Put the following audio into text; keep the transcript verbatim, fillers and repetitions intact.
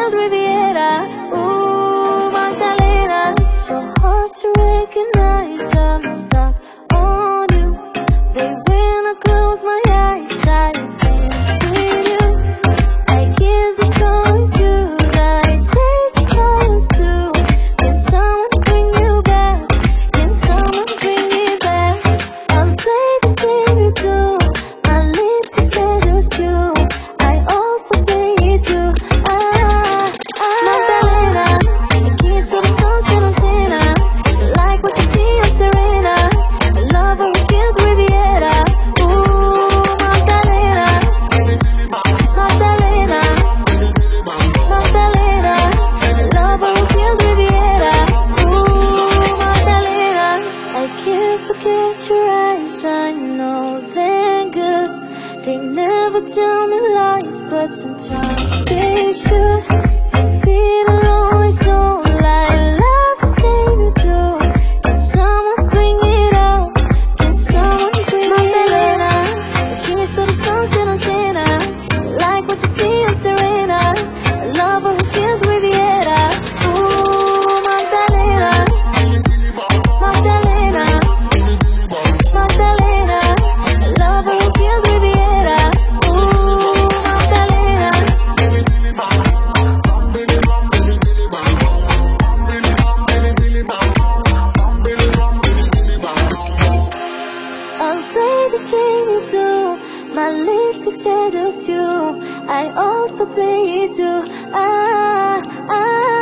killed Riviera. Ooh, Magdalena. It's so hard to recognize I'm stuck on you. Baby, when I close my eyes, try to finish with you. I kiss the solitude, I taste the silence too. Can someone bring you back? Can someone bring me back? I'll play this game you do. My lips can seduce you. I also play it too. Ah, ah, Magdalena. The keys to the sunset on Sena. Like what you see on Serena. The lover who killed Riviera. Ooh, Magdalena. Magdalena. Magdalena. The lover who killed Riviera. Ooh, Magdalena. I can't forget your eyes, I know they're good. They never tell me lies, but sometimes they should. You feel alone, it's all I love to say to do. Can someone bring it out? Can someone bring it out? The keys to the sunset on Sena. Like what you see on Serena. A lover who kills Riviera. Ooh, Magdalena. Magdalena. Magdalena. A lover who killed Riviera. Ooh, Magdalena. I'll play this game you do. My lips can seduce you. I also play it too. Ah, ah.